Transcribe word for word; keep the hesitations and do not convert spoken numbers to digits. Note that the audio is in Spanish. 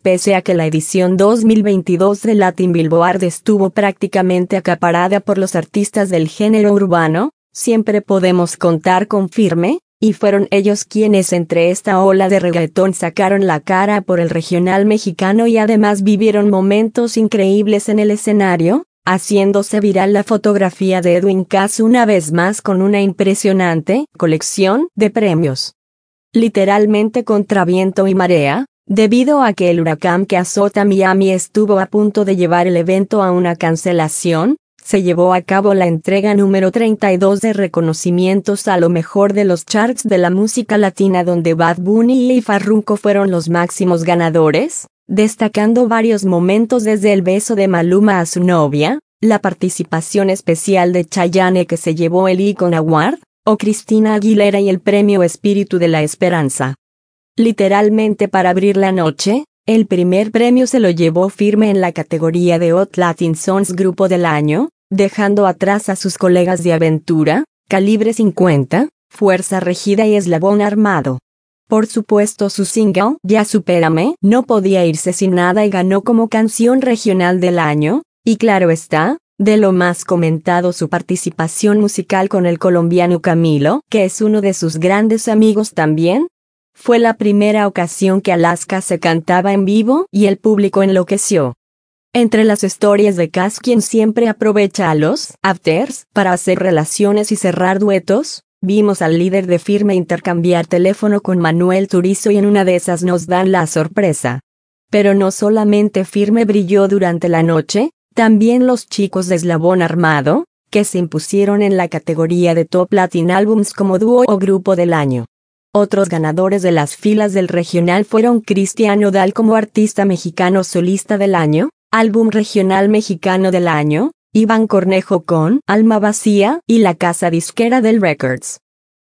Pese a que la edición dos mil veintidós de Latin Billboard estuvo prácticamente acaparada por los artistas del género urbano, siempre podemos contar con Firme, y fueron ellos quienes entre esta ola de reggaetón sacaron la cara por el regional mexicano y además vivieron momentos increíbles en el escenario, haciéndose viral la fotografía de Edwin Cass una vez más con una impresionante colección de premios. Literalmente contra viento y marea, debido a que el huracán que azota Miami estuvo a punto de llevar el evento a una cancelación, se llevó a cabo la entrega número treinta y dos de reconocimientos a lo mejor de los charts de la música latina, donde Bad Bunny y Farruko fueron los máximos ganadores, destacando varios momentos desde el beso de Maluma a su novia, la participación especial de Chayanne que se llevó el Icon Award, o Cristina Aguilera y el premio Espíritu de la Esperanza. Literalmente para abrir la noche, el primer premio se lo llevó Firme en la categoría de Hot Latin Songs Grupo del Año, dejando atrás a sus colegas de Aventura, Calibre cincuenta, Fuerza Regida y Eslabón Armado. Por supuesto su single, Ya Supérame, no podía irse sin nada y ganó como canción regional del año, y claro está, de lo más comentado su participación musical con el colombiano Camilo, que es uno de sus grandes amigos también. Fue la primera ocasión que Alaska se cantaba en vivo y el público enloqueció. Entre las historias de Cass, quien siempre aprovecha a los afters para hacer relaciones y cerrar duetos, vimos al líder de Firme intercambiar teléfono con Manuel Turizo y en una de esas nos dan la sorpresa. Pero no solamente Firme brilló durante la noche, también los chicos de Eslabón Armado, que se impusieron en la categoría de Top Latin Albums como dúo o grupo del año. Otros ganadores de las filas del regional fueron Cristian Nodal como artista mexicano solista del año, álbum regional mexicano del año, Iván Cornejo con Alma Vacía y la casa disquera del Records.